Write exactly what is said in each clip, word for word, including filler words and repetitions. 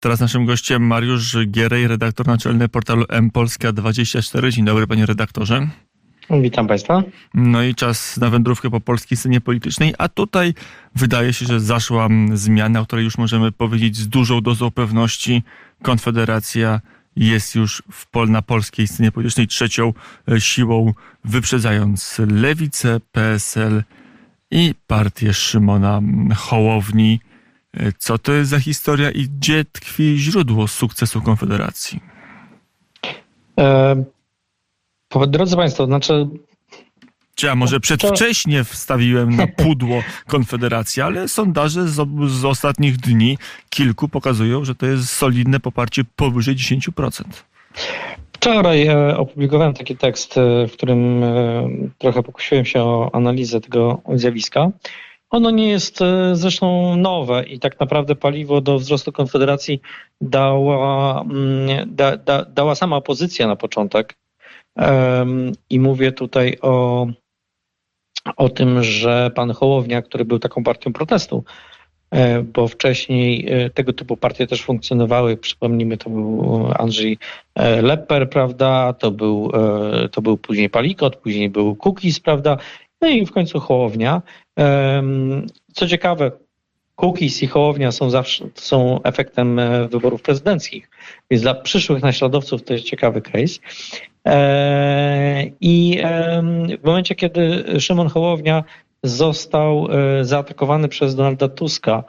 Teraz naszym gościem Mariusz Gierej, redaktor naczelny portalu M Polska dwadzieścia cztery. Dzień dobry, panie redaktorze. Witam państwa. No i czas na wędrówkę po polskiej scenie politycznej, a tutaj wydaje się, że zaszła zmiana, o której już możemy powiedzieć z dużą dozą pewności. Konfederacja jest już w pol, na polskiej scenie politycznej trzecią siłą, wyprzedzając Lewicę, P S L i partię Szymona Hołowni. Co to jest za historia i gdzie tkwi źródło sukcesu Konfederacji? E, drodzy państwo, znaczy... Czy ja może przedwcześnie wstawiłem na pudło Konfederacji, ale sondaże z, z ostatnich dni kilku pokazują, że to jest solidne poparcie powyżej dziesięć procent. Wczoraj e, opublikowałem taki tekst, e, w którym e, trochę pokusiłem się o analizę tego zjawiska. Ono nie jest e, zresztą nowe i tak naprawdę paliwo do wzrostu Konfederacji dała, mm, da, da, dała sama opozycja na początek. E, I mówię tutaj o, o tym, że pan Hołownia, który był taką partią protestu, e, bo wcześniej e, tego typu partie też funkcjonowały. Przypomnijmy, to był Andrzej Lepper, prawda? To był, e, to był później Palikot, później był Kukiz, prawda? No i w końcu Hołownia. Co ciekawe, Kukiz i Hołownia są zawsze są efektem wyborów prezydenckich, więc dla przyszłych naśladowców to jest ciekawy case. I w momencie, kiedy Szymon Hołownia został zaatakowany przez Donalda Tuska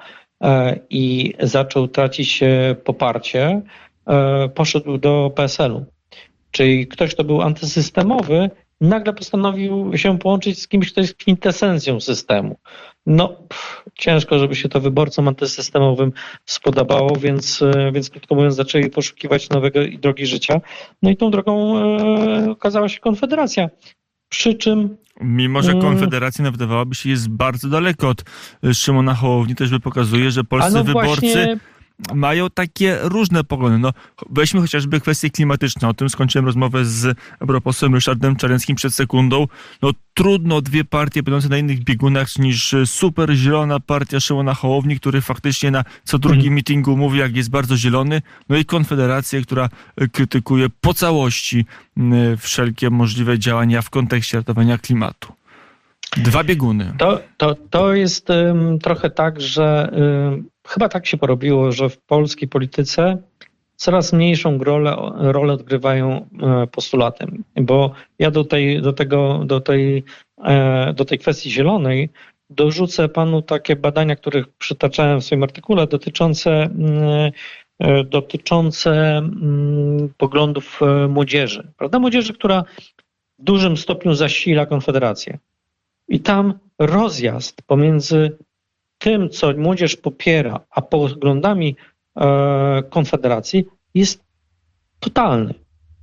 i zaczął tracić poparcie, poszedł do P S L-u. Czyli ktoś, kto był antysystemowy, nagle postanowił się połączyć z kimś, kto jest kwintesencją systemu. No, pff, ciężko, żeby się to wyborcom antysystemowym spodobało, więc, więc krótko mówiąc zaczęli poszukiwać nowego i drogi życia. No i tą drogą e, okazała się Konfederacja. Przy czym... Mimo, że Konfederacja, mm, wydawałoby się, jest bardzo daleko od Szymona Hołowni, też by pokazuje, że polscy no wyborcy... Właśnie... mają takie różne poglądy. No, weźmy chociażby kwestie klimatyczne. O tym skończyłem rozmowę z europosłem Ryszardem Czarneckim przed sekundą. No trudno dwie partie będące na innych biegunach niż super zielona partia Szymona Hołowni, który faktycznie na co drugim hmm. meetingu mówi, jak jest bardzo zielony. No i Konfederacja, która krytykuje po całości wszelkie możliwe działania w kontekście ratowania klimatu. Dwa bieguny. To, to, to jest um, trochę tak, że um, chyba tak się porobiło, że w polskiej polityce coraz mniejszą rolę, rolę odgrywają e, postulaty. Bo ja do tej, do tego, do tej, e, do tej kwestii zielonej dorzucę panu takie badania, których przytaczałem w swoim artykule, dotyczące, e, dotyczące m, poglądów e, młodzieży. Prawda? Młodzieży, która w dużym stopniu zasila Konfederację. I tam rozjazd pomiędzy tym, co młodzież popiera, a poglądami e, Konfederacji jest totalny.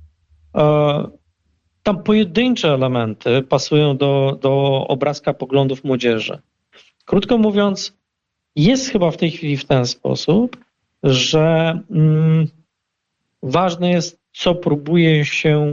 E, tam pojedyncze elementy pasują do, do obrazka poglądów młodzieży. Krótko mówiąc, jest chyba w tej chwili w ten sposób, że mm, ważne jest, co próbuje się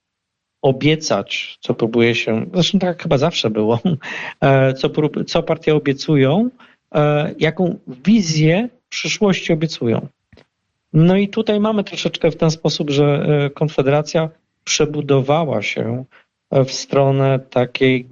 obiecać, co próbuje się, zresztą tak chyba zawsze było, co, prób, co partie obiecują, jaką wizję przyszłości obiecują. No i tutaj mamy troszeczkę w ten sposób, że Konfederacja przebudowała się w stronę takiej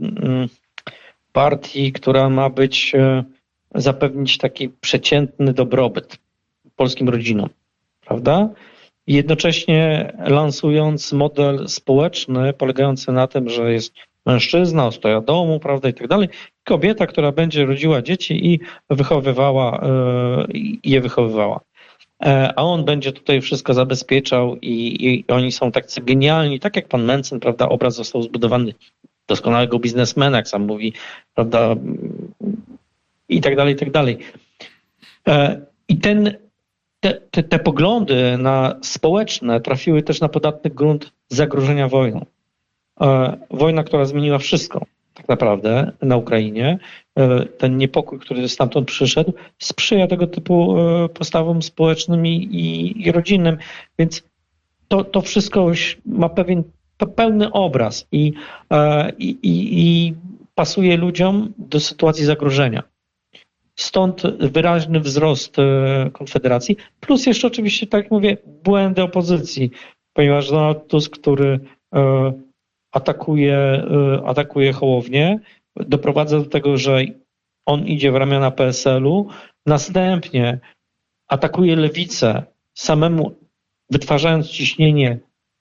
partii, która ma być, zapewnić taki przeciętny dobrobyt polskim rodzinom, prawda? I jednocześnie lansując model społeczny polegający na tym, że jest mężczyzna, ostoja domu, prawda, i tak dalej, kobieta, która będzie rodziła dzieci i wychowywała, i je wychowywała. A on będzie tutaj wszystko zabezpieczał i, i oni są tacy genialni, tak jak pan Mencen, prawda, obraz został zbudowany doskonałego biznesmena, jak sam mówi, prawda, i tak dalej, i tak dalej. I ten Te, te, te poglądy na społeczne trafiły też na podatny grunt zagrożenia wojną. E, wojna, która zmieniła wszystko tak naprawdę na Ukrainie, e, ten niepokój, który stamtąd przyszedł, sprzyja tego typu e, postawom społecznym i, i, i rodzinnym. Więc to, to wszystko ma pewien pełny obraz i, e, i, i pasuje ludziom do sytuacji zagrożenia. Stąd wyraźny wzrost Konfederacji, plus jeszcze oczywiście, tak jak mówię, błędy opozycji, ponieważ Donald Tusk, który atakuje, atakuje Hołownię, doprowadza do tego, że on idzie w ramiona P S L-u, następnie atakuje lewicę, samemu wytwarzając ciśnienie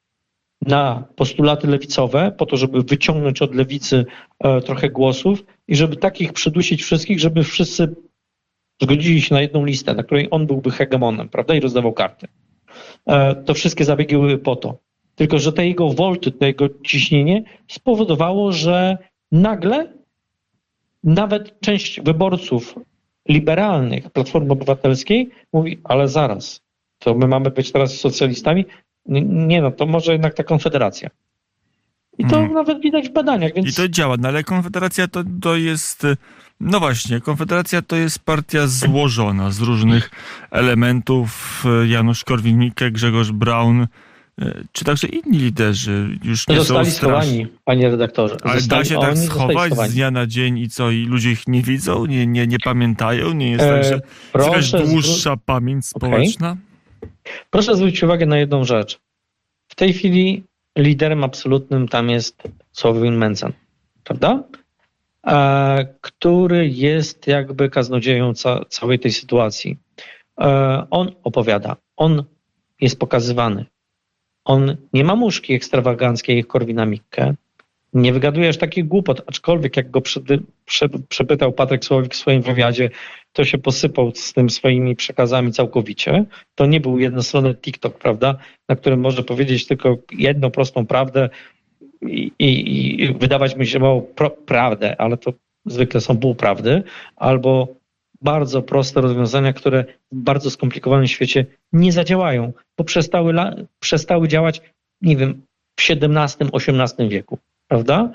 na postulaty lewicowe, po to, żeby wyciągnąć od lewicy trochę głosów i żeby takich przydusić wszystkich, żeby wszyscy zgodzili się na jedną listę, na której on byłby hegemonem, prawda, i rozdawał karty. To wszystkie zabiegi były po to. Tylko że te jego wolty, to jego ciśnienie spowodowało, że nagle nawet część wyborców liberalnych Platformy Obywatelskiej mówi, ale zaraz, to my mamy być teraz socjalistami? Nie no, to może jednak ta Konfederacja. I to hmm. nawet widać w badaniach. Więc... I to działa, no ale Konfederacja to, to jest, no właśnie, Konfederacja to jest partia złożona z różnych elementów. Janusz Korwin-Mikke, Grzegorz Braun, czy także inni liderzy już nie zostali są schowani, panie redaktorze. Ale zostali, da się tak schować z dnia na dzień i co? I ludzie ich nie widzą, nie, nie, nie pamiętają? Nie jest e, tak, że jakaś dłuższa zwró- pamięć społeczna? Okay. Proszę zwrócić uwagę na jedną rzecz. W tej chwili liderem absolutnym tam jest Sławomir Mencen, prawda? E, który jest jakby kaznodzieją ca- całej tej sytuacji. E, on opowiada, on jest pokazywany. On nie ma muszki ekstrawaganckiej jak Korwina-Mikke, nie wygaduje aż takich głupot, aczkolwiek jak go przedy, prze, przepytał Patryk Słowik w swoim wywiadzie, to się posypał z tym swoimi przekazami całkowicie. To nie był jednostronny TikTok, prawda, na którym może powiedzieć tylko jedną prostą prawdę i, i, i wydawać mi się mało pro, prawdę, ale to zwykle są półprawdy, albo bardzo proste rozwiązania, które w bardzo skomplikowanym świecie nie zadziałają, bo przestały, przestały działać, nie wiem, w siedemnastym, osiemnastym wieku, prawda?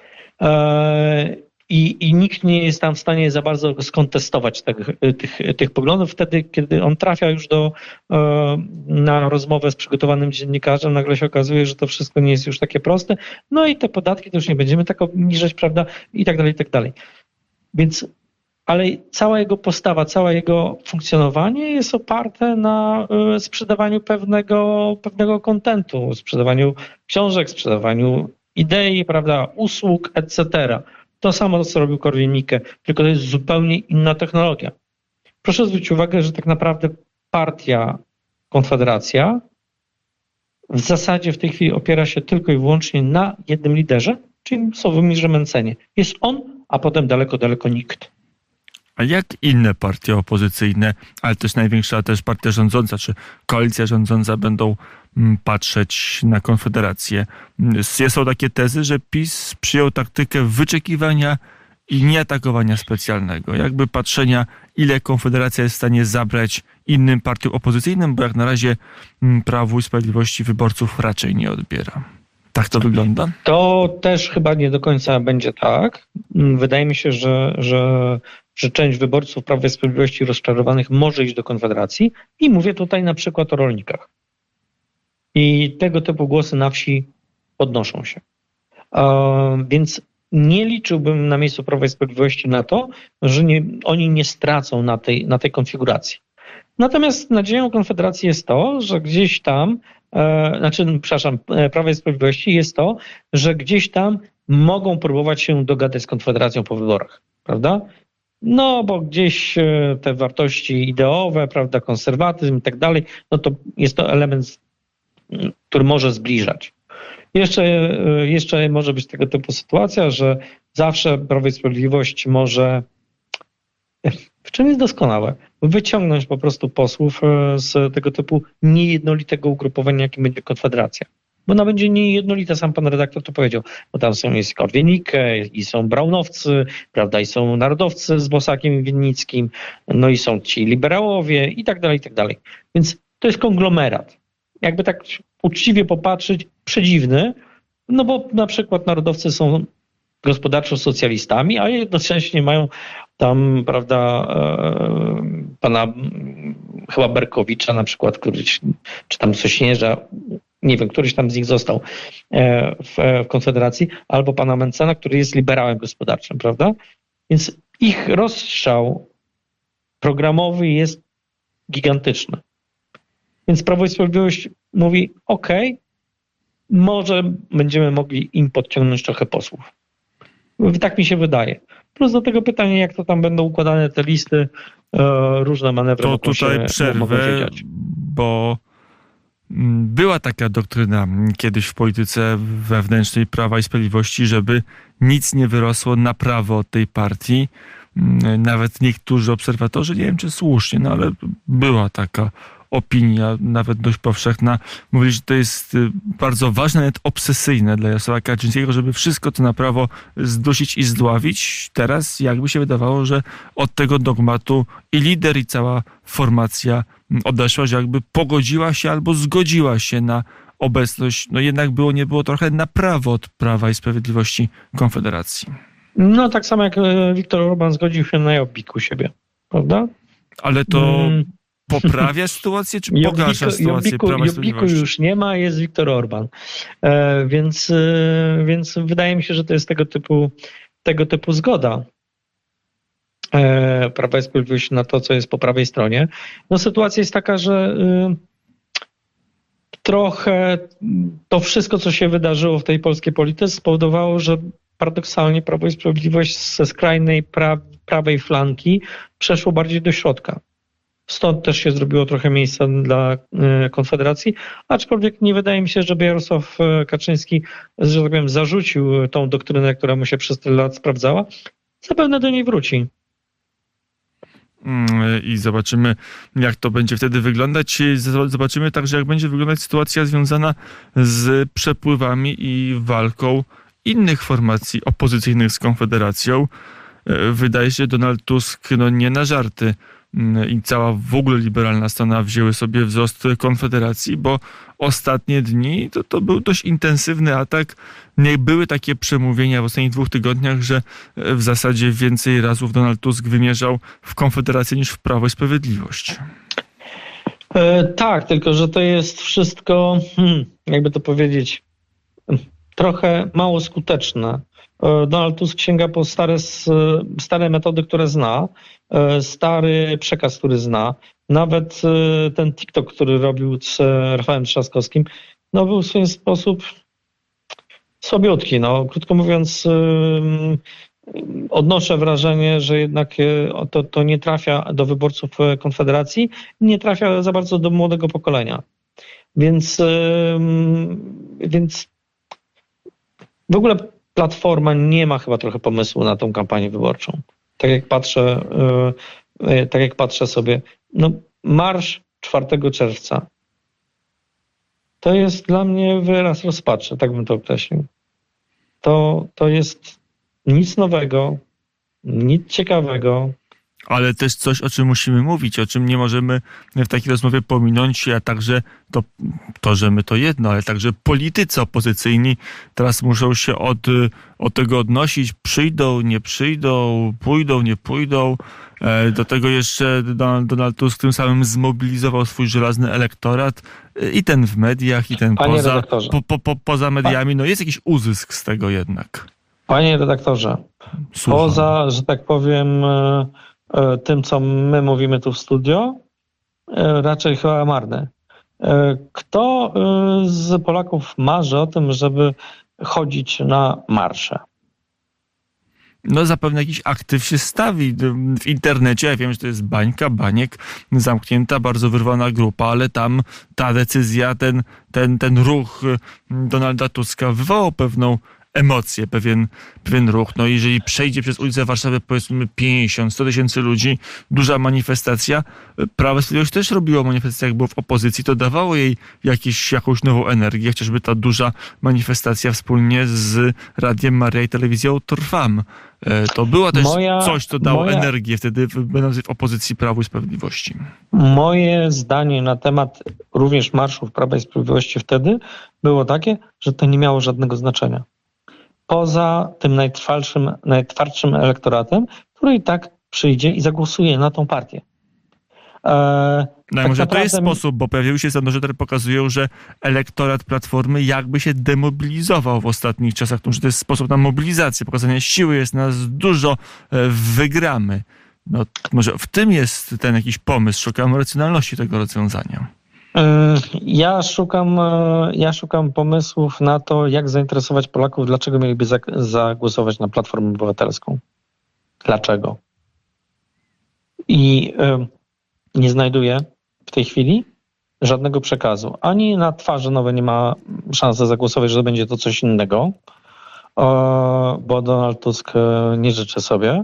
I, i nikt nie jest tam w stanie za bardzo skontestować tych, tych, tych poglądów. Wtedy, kiedy on trafia już do, na rozmowę z przygotowanym dziennikarzem, nagle się okazuje, że to wszystko nie jest już takie proste. No i te podatki to już nie będziemy tak obniżać, prawda? I tak dalej, i tak dalej. Więc ale cała jego postawa, całe jego funkcjonowanie jest oparte na sprzedawaniu pewnego, pewnego kontentu, sprzedawaniu książek, sprzedawaniu idei, prawda, usług, et cetera. To samo, co robił Korwin-Mikke, tylko to jest zupełnie inna technologia. Proszę zwrócić uwagę, że tak naprawdę partia Konfederacja w zasadzie w tej chwili opiera się tylko i wyłącznie na jednym liderze, czyli Sławomirze Mencenie. Jest on, a potem daleko, daleko nikt. A jak inne partie opozycyjne, ale też największa też partia rządząca, czy koalicja rządząca będą patrzeć na Konfederację? Są takie tezy, że PiS przyjął taktykę wyczekiwania i nieatakowania specjalnego. Jakby patrzenia, ile Konfederacja jest w stanie zabrać innym partiom opozycyjnym, bo jak na razie Prawu i Sprawiedliwości wyborców raczej nie odbiera. Tak to wygląda? To też chyba nie do końca będzie tak. Wydaje mi się, że, że, że część wyborców Prawa i Sprawiedliwości rozczarowanych może iść do Konfederacji i mówię tutaj na przykład o rolnikach. I tego typu głosy na wsi podnoszą się. Uh, więc nie liczyłbym na miejscu Prawa i Sprawiedliwości na to, że nie, oni nie stracą na tej, na tej konfiguracji. Natomiast nadzieją Konfederacji jest to, że gdzieś tam, e, znaczy, przepraszam, Prawa i Sprawiedliwości jest to, że gdzieś tam mogą próbować się dogadać z Konfederacją po wyborach, prawda? No, bo gdzieś te wartości ideowe, prawda, konserwatyzm i tak dalej, no to jest to element, który może zbliżać. Jeszcze, jeszcze może być tego typu sytuacja, że zawsze Prawo i Sprawiedliwość może, w czym jest doskonałe, wyciągnąć po prostu posłów z tego typu niejednolitego ugrupowania, jakim będzie Konfederacja. Bo ona będzie niejednolita, sam pan redaktor to powiedział, bo tam są jest Korwin-Mikke i są Braunowcy, prawda, i są narodowcy z Bosakiem i Winnickim, no i są ci liberałowie i tak dalej, i tak dalej. Więc to jest konglomerat. Jakby tak uczciwie popatrzeć, przedziwny, no bo na przykład narodowcy są gospodarczo socjalistami, a jednocześnie mają tam, prawda, e, pana chyba Berkowicza na przykład, który, czy tam Sośnierza, nie wiem, któryś tam z nich został e, w, w Konfederacji, albo pana Mencena, który jest liberałem gospodarczym, prawda? Więc ich rozstrzał programowy jest gigantyczny. Więc Prawo i Sprawiedliwość mówi, ok, może będziemy mogli im podciągnąć trochę posłów. Tak mi się wydaje. Plus do tego pytanie, jak to tam będą układane te listy, różne manewry to mogą tutaj się, przerwę, mogą się dziać. Bo była taka doktryna kiedyś w polityce wewnętrznej Prawa i Sprawiedliwości, żeby nic nie wyrosło na prawo od tej partii. Nawet niektórzy obserwatorzy, nie wiem czy słusznie, no ale była taka opinia, nawet dość powszechna, mówili, że to jest bardzo ważne, nawet obsesyjne dla Jarosława Kaczyńskiego, żeby wszystko to na prawo zdusić i zdławić. Teraz jakby się wydawało, że od tego dogmatu i lider, i cała formacja odeszła, że jakby pogodziła się albo zgodziła się na obecność, no jednak było, nie było trochę na prawo od Prawa i Sprawiedliwości Konfederacji. No tak samo jak Viktor Orban zgodził się na Jobbiku siebie, prawda? Ale to hmm. poprawia sytuację, czy pogarsza sytuację Jobbiku, Prawa i Jobbiku Sprawiedliwości? już nie ma, jest Viktor Orban. E, więc, e, więc wydaje mi się, że to jest tego typu, tego typu zgoda e, Prawa i Sprawiedliwości na to, co jest po prawej stronie. No sytuacja jest taka, że e, trochę to wszystko, co się wydarzyło w tej polskiej polityce spowodowało, że paradoksalnie Prawo i Sprawiedliwość ze skrajnej pra, prawej flanki przeszło bardziej do środka. Stąd też się zrobiło trochę miejsca dla y, Konfederacji, aczkolwiek nie wydaje mi się, żeby Jarosław Kaczyński, że tak powiem, zarzucił tą doktrynę, która mu się przez tyle lat sprawdzała. Zapewne do niej wróci. I zobaczymy, jak to będzie wtedy wyglądać. Zobaczymy także, jak będzie wyglądać sytuacja związana z przepływami i walką innych formacji opozycyjnych z Konfederacją. Wydaje się, że Donald Tusk no, nie na żarty i cała w ogóle liberalna strona wzięły sobie wzrost Konfederacji, bo ostatnie dni to, to był dość intensywny atak. Nie były takie przemówienia w ostatnich dwóch tygodniach, że w zasadzie więcej razów Donald Tusk wymierzał w Konfederację niż w Prawo i Sprawiedliwość. E, tak, tylko że to jest wszystko, hmm, jakby to powiedzieć, trochę mało skuteczne. Donald Tusk sięga po stare, stare metody, które zna, stary przekaz, który zna. Nawet ten TikTok, który robił z Rafałem Trzaskowskim, no był w swój sposób słabiutki. No, krótko mówiąc, odnoszę wrażenie, że jednak to, to nie trafia do wyborców Konfederacji, nie trafia za bardzo do młodego pokolenia. Więc, więc w ogóle Platforma nie ma chyba trochę pomysłu na tą kampanię wyborczą. Tak jak patrzę, yy, tak jak patrzę sobie, no marsz czwartego czerwca to jest dla mnie wyraz rozpaczy, tak bym to określił. To, to jest nic nowego, nic ciekawego. Ale też coś, o czym musimy mówić, o czym nie możemy w takiej rozmowie pominąć, a także to, to że my to jedno, ale także politycy opozycyjni teraz muszą się od, od tego odnosić. Przyjdą, nie przyjdą, pójdą, nie pójdą. Do tego jeszcze Donald, Donald Tusk tym samym zmobilizował swój żelazny elektorat i ten w mediach, i ten Panie poza, po, po, po, poza mediami. No jest jakiś uzysk z tego jednak. Panie redaktorze, Słucham. Poza, że tak powiem, tym, co my mówimy tu w studio, raczej chyba marne. Kto z Polaków marzy o tym, żeby chodzić na marsze? No zapewne jakiś aktyw się stawi w internecie. Ja wiem, że to jest bańka, baniek, zamknięta, bardzo wyrwana grupa, ale tam ta decyzja, ten, ten, ten ruch Donalda Tuska wywołał pewną emocje, pewien, pewien ruch. No jeżeli przejdzie przez ulicę Warszawy powiedzmy pięćdziesiąt sto tysięcy ludzi, duża manifestacja, Prawo i Sprawiedliwość też robiło manifestację, jak było w opozycji, to dawało jej jakieś, jakąś nową energię, chociażby ta duża manifestacja wspólnie z Radiem Maria i telewizją Trwam. To była też moja, coś, co dało moja, energię wtedy, będąc w opozycji Prawu i Sprawiedliwości. Moje zdanie na temat również marszów Prawa i Sprawiedliwości wtedy było takie, że to nie miało żadnego znaczenia. Poza tym najtrwalszym, najtwardszym elektoratem, który i tak przyjdzie i zagłosuje na tą partię. E, no tak może naprawdę... to jest sposób, bo pojawiły się sondaże, które pokazują, że elektorat Platformy jakby się demobilizował w ostatnich czasach, że to jest sposób na mobilizację, pokazanie siły, jest nas dużo, wygramy. No, może w tym jest ten jakiś pomysł, szukam racjonalności tego rozwiązania. Ja szukam, ja szukam pomysłów na to, jak zainteresować Polaków, dlaczego mieliby zagłosować na Platformę Obywatelską. Dlaczego? I nie znajduję w tej chwili żadnego przekazu. Ani na twarze nowe nie ma szansy zagłosować, że będzie to coś innego, bo Donald Tusk nie życzy sobie.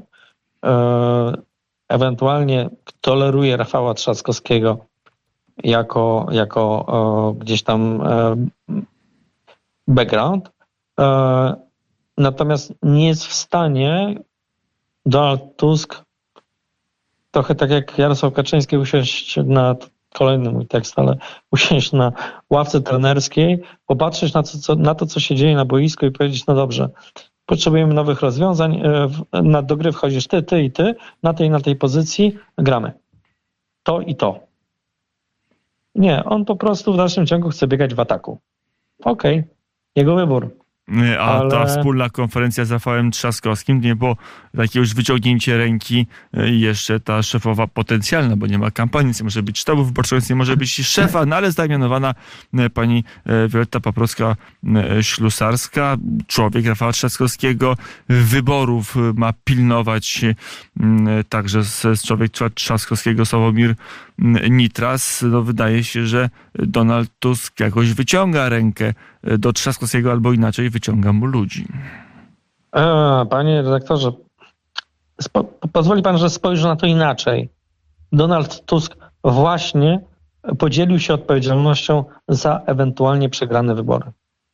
Ewentualnie toleruje Rafała Trzaskowskiego jako, jako gdzieś tam background. Natomiast nie jest w stanie Donald Tusk, trochę tak jak Jarosław Kaczyński, usiąść na, kolejny mój tekst, ale usiąść na ławce trenerskiej, popatrzeć na to, co, na to, co się dzieje na boisku i powiedzieć, no dobrze, potrzebujemy nowych rozwiązań, na do gry wchodzisz ty, ty i ty, na tej na tej pozycji gramy. To i to. Nie, on po prostu w dalszym ciągu chce biegać w ataku. Okej, okay. Jego wybór. A ale... ta wspólna konferencja z Rafałem Trzaskowskim nie było takie już wyciągnięcie ręki i jeszcze ta szefowa potencjalna, bo nie ma kampanii, nie może być sztabu wyborczego, nie może być szefa, no ale została mianowana pani Wioletta Paprocka-Ślusarska, człowiek Rafała Trzaskowskiego. Wyborów ma pilnować także z człowiek Trzaskowskiego Sławomir Nitras. No wydaje się, że Donald Tusk jakoś wyciąga rękę do Trzaskowskiego albo inaczej wyciąga mu ludzi. A, panie redaktorze, spo, pozwoli pan, że spojrzę na to inaczej. Donald Tusk właśnie podzielił się odpowiedzialnością za ewentualnie przegrane wybory.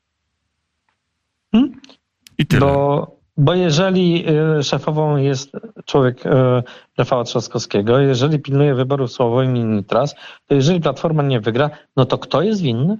Hmm? I tyle. Bo, bo jeżeli szefową jest człowiek Rafała Trzaskowskiego, jeżeli pilnuje wyborów Sławomir Nitras, to jeżeli Platforma nie wygra, no to kto jest winny?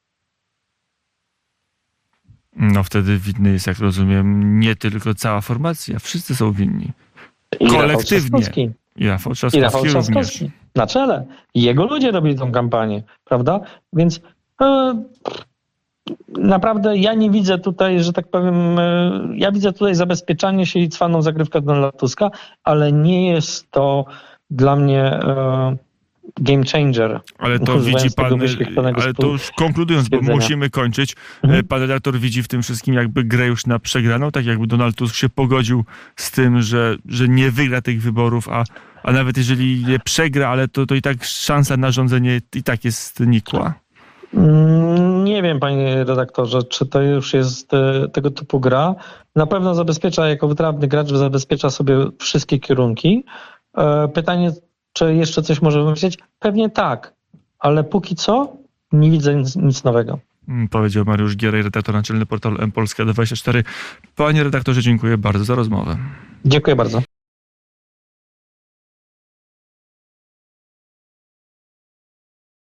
No wtedy winny jest, jak rozumiem, nie tylko cała formacja. Wszyscy są winni. I kolektywnie. I Rafał Trzaskowski, I Rafał Trzaskowski na czele. I jego ludzie robili tą kampanię, prawda? Więc e, naprawdę ja nie widzę tutaj, że tak powiem, e, ja widzę tutaj zabezpieczanie się i cwaną zagrywkę Donalda Tuska, ale nie jest to dla mnie e, game changer. Ale to widzi pan, ale to już konkludując, bo musimy kończyć, mhm. pan redaktor widzi w tym wszystkim jakby grę już na przegraną, tak jakby Donald Tusk się pogodził z tym, że, że nie wygra tych wyborów, a, a nawet jeżeli je przegra, ale to, to i tak szansa na rządzenie i tak jest nikła. Nie wiem, panie redaktorze, czy to już jest tego typu gra. Na pewno zabezpiecza, jako wytrawny gracz zabezpiecza sobie wszystkie kierunki. Pytanie, czy jeszcze coś może wymyślić? Pewnie tak, ale póki co nie widzę nic, nic nowego. Powiedział Mariusz Gierej, redaktor naczelny portalu M Polska dwadzieścia cztery. Panie redaktorze, dziękuję bardzo za rozmowę. Dziękuję bardzo.